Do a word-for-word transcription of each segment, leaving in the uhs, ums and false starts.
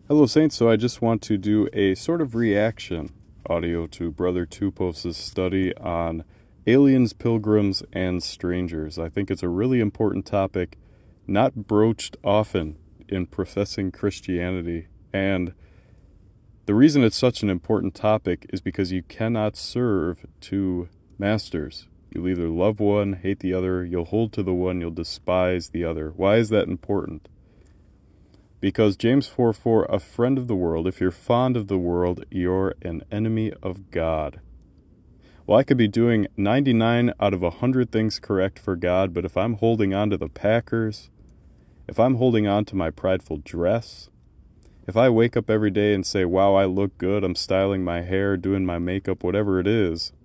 Hello, Saints. So I just want to do a sort of reaction audio to Brother Tupos' study on aliens, pilgrims, and strangers. I think it's a really important topic, not broached often in professing Christianity. And the reason it's such an important topic is because you cannot serve two masters. You'll either love one, hate the other, you'll hold to the one, you'll despise the other. Why is that important? Because James four four, a friend of the world, if you're fond of the world, you're an enemy of God. Well, I could be doing ninety-nine out of one hundred things correct for God, but if I'm holding on to the Packers, if I'm holding on to my prideful dress, if I wake up every day and say, wow, I look good, I'm styling my hair, doing my makeup, whatever it is,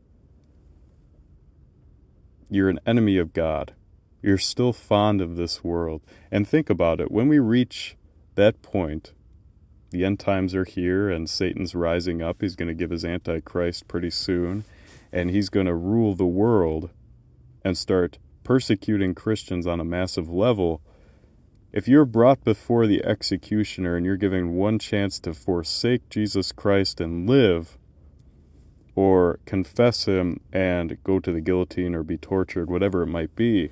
you're an enemy of God. You're still fond of this world. And think about it, when we reach that point, the end times are here and Satan's rising up. He's going to give his Antichrist pretty soon, and he's going to rule the world and start persecuting Christians on a massive level. If you're brought before the executioner and you're given one chance to forsake Jesus Christ and live, or confess him and go to the guillotine or be tortured, whatever it might be,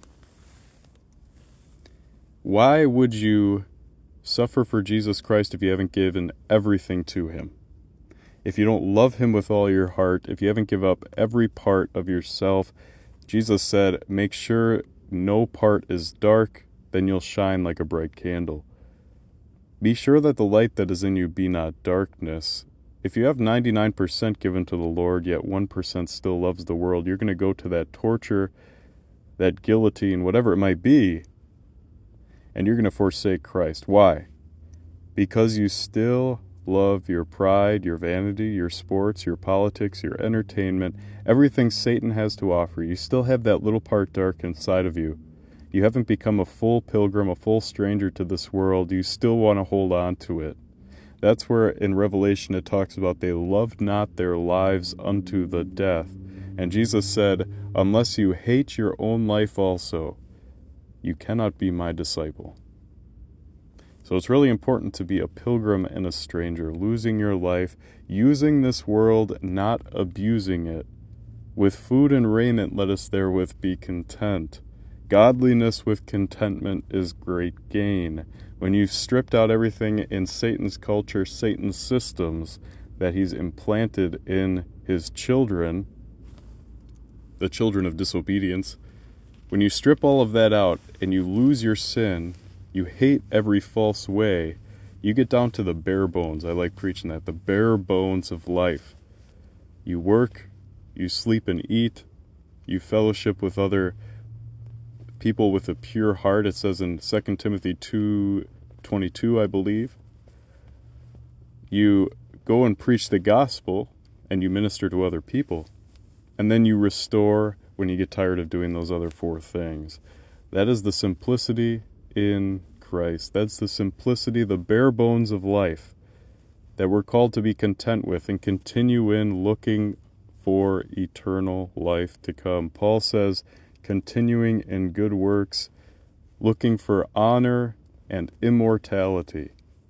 why would you suffer for Jesus Christ if you haven't given everything to him? If you don't love him with all your heart, if you haven't given up every part of yourself, Jesus said, make sure no part is dark, then you'll shine like a bright candle. Be sure that the light that is in you be not darkness. If you have ninety-nine percent given to the Lord, yet one percent still loves the world, you're going to go to that torture, that guillotine, whatever it might be, and you're going to forsake Christ. Why? Because you still love your pride, your vanity, your sports, your politics, your entertainment, everything Satan has to offer. You still have that little part dark inside of you. You haven't become a full pilgrim, a full stranger to this world. You still want to hold on to it. That's where in Revelation it talks about they loved not their lives unto the death. And Jesus said, unless you hate your own life also, you cannot be my disciple. So it's really important to be a pilgrim and a stranger, losing your life, using this world, not abusing it. With food and raiment let us therewith be content. Godliness with contentment is great gain. When you've stripped out everything in Satan's culture, Satan's systems that he's implanted in his children, the children of disobedience, when you strip all of that out and you lose your sin, you hate every false way, you get down to the bare bones. I like preaching that, the bare bones of life. You work, you sleep and eat, you fellowship with other people with a pure heart. It says in Second Timothy two twenty-two, I believe. You go and preach the gospel and you minister to other people. And then you restore when you get tired of doing those other four things. That is the simplicity in Christ. That's the simplicity, the bare bones of life that we're called to be content with and continue in looking for eternal life to come. Paul says, continuing in good works, looking for honor and immortality.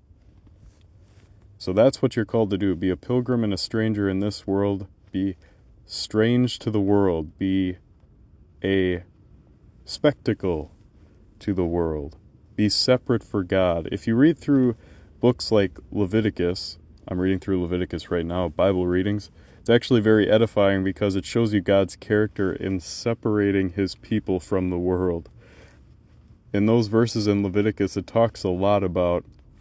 So that's what you're called to do. Be a pilgrim and a stranger in this world. Be strange to the world. Be a spectacle to the world. Be separate for God. If you read through books like Leviticus, I'm reading through Leviticus right now, Bible readings, it's actually very edifying because it shows you God's character in separating his people from the world. In those verses in Leviticus, it talks a lot about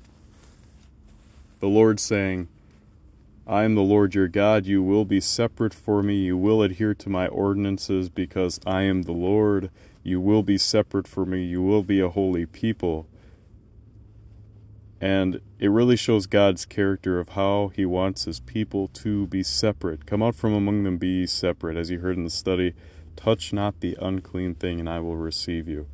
the Lord saying, I am the Lord your God, you will be separate for me, you will adhere to my ordinances because I am the Lord, you will be separate for me, you will be a holy people. And it really shows God's character of how he wants his people to be separate. Come out from among them, be ye separate. As you heard in the study, touch not the unclean thing and I will receive you.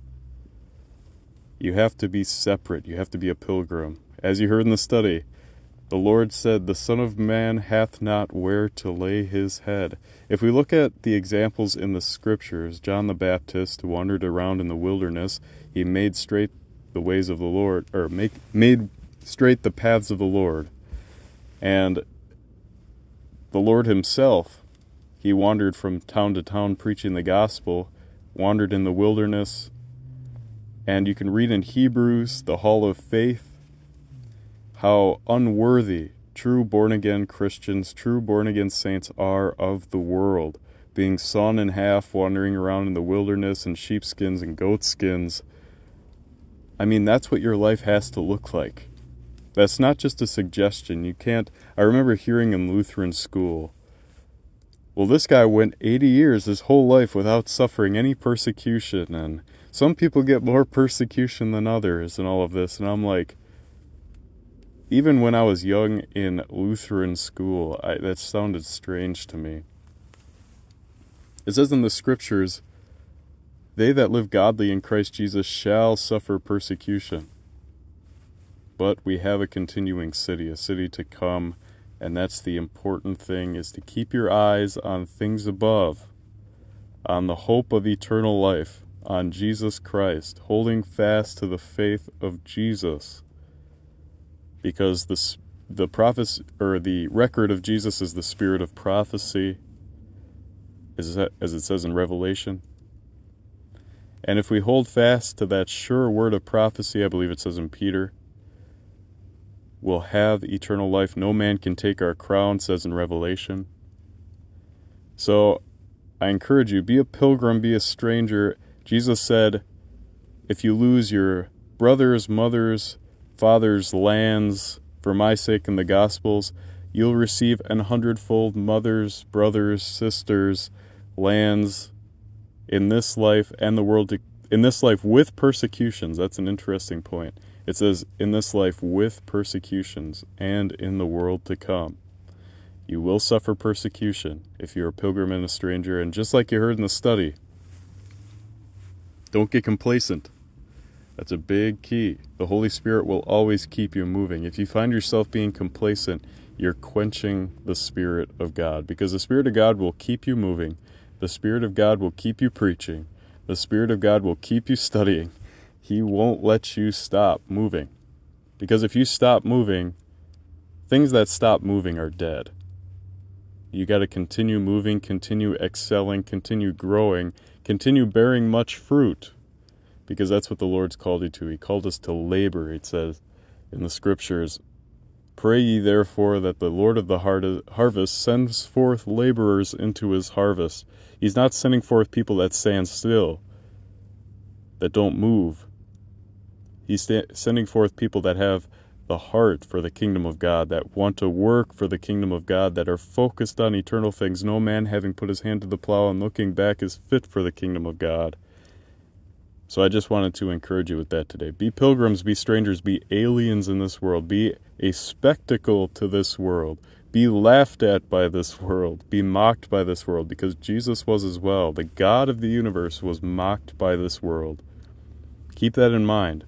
You have to be separate. You have to be a pilgrim. As you heard in the study, the Lord said, the Son of Man hath not where to lay his head. If we look at the examples in the scriptures, John the Baptist wandered around in the wilderness. He made straight the ways of the Lord, or make, made straight the paths of the Lord. And the Lord himself, he wandered from town to town preaching the gospel, wandered in the wilderness. And you can read in Hebrews, the Hall of Faith, how unworthy true born-again Christians, true born-again saints are of the world, being sawn in half, wandering around in the wilderness in sheepskins and goatskins. I mean, that's what your life has to look like. That's not just a suggestion. You can't... I remember hearing in Lutheran school, well, this guy went eighty years, his whole life, without suffering any persecution, and some people get more persecution than others and all of this. And I'm like, even when I was young in Lutheran school, I, that sounded strange to me. It says in the scriptures, they that live godly in Christ Jesus shall suffer persecution. But we have a continuing city, a city to come, and that's the important thing, is to keep your eyes on things above, on the hope of eternal life, on Jesus Christ, holding fast to the faith of Jesus. Because the the prophecy, or the record of Jesus is the spirit of prophecy, as as it says in Revelation. And if we hold fast to that sure word of prophecy, I believe it says in Peter, we'll have eternal life. No man can take our crown, says in Revelation. So I encourage you, be a pilgrim, be a stranger. Jesus said, if you lose your brothers, mothers, fathers, lands, for my sake in the Gospels, you'll receive an hundredfold mothers, brothers, sisters, lands in this life and the world to, in this life with persecutions. That's an interesting point. It says, in this life with persecutions and in the world to come. You will suffer persecution if you're a pilgrim and a stranger. And just like you heard in the study, don't get complacent. That's a big key. The Holy Spirit will always keep you moving. If you find yourself being complacent, you're quenching the Spirit of God, because the Spirit of God will keep you moving. The Spirit of God will keep you preaching. The Spirit of God will keep you studying. He won't let you stop moving. Because if you stop moving, things that stop moving are dead. You got to continue moving, continue excelling, continue growing, continue bearing much fruit. Because that's what the Lord's called you to. He called us to labor. It says in the scriptures, pray ye therefore that the Lord of the harvest sends forth laborers into his harvest. He's not sending forth people that stand still, that don't move. He's sta- sending forth people that have the heart for the kingdom of God, that want to work for the kingdom of God, that are focused on eternal things. No man having put his hand to the plow and looking back is fit for the kingdom of God. So I just wanted to encourage you with that today. Be pilgrims, be strangers, be aliens in this world. Be a spectacle to this world. Be laughed at by this world. Be mocked by this world, because Jesus was as well. The God of the universe was mocked by this world. Keep that in mind.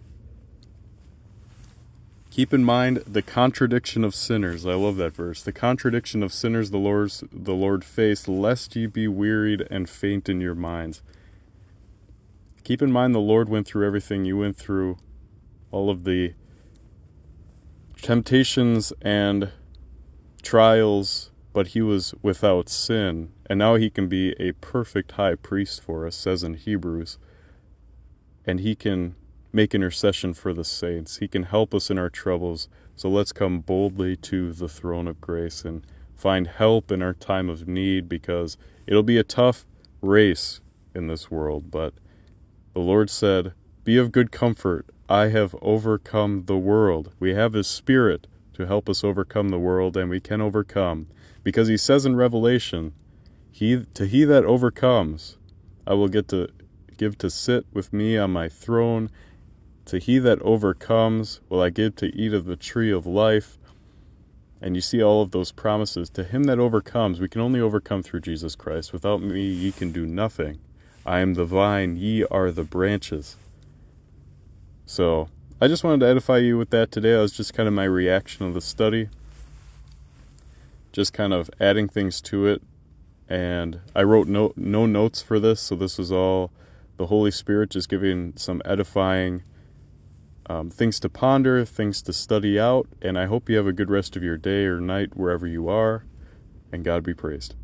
Keep in mind the contradiction of sinners. I love that verse. The contradiction of sinners the Lord's, the Lord faced, lest ye be wearied and faint in your minds. Keep in mind the Lord went through everything you went through, all of the temptations and trials, but he was without sin, and now he can be a perfect high priest for us, says in Hebrews, and he can make intercession for the saints. He can help us in our troubles, so let's come boldly to the throne of grace and find help in our time of need, because it'll be a tough race in this world, but the Lord said, be of good comfort. I have overcome the world. We have his Spirit to help us overcome the world, and we can overcome. Because he says in Revelation, he, to he that overcomes, I will get to give to sit with me on my throne. To he that overcomes will I give to eat of the tree of life. And you see all of those promises. To him that overcomes, we can only overcome through Jesus Christ. Without me, ye can do nothing. I am the vine, ye are the branches. So, I just wanted to edify you with that today. That was just kind of my reaction of the study. Just kind of adding things to it. And I wrote no, no notes for this, so this was all the Holy Spirit just giving some edifying um, things to ponder, things to study out, and I hope you have a good rest of your day or night wherever you are, and God be praised.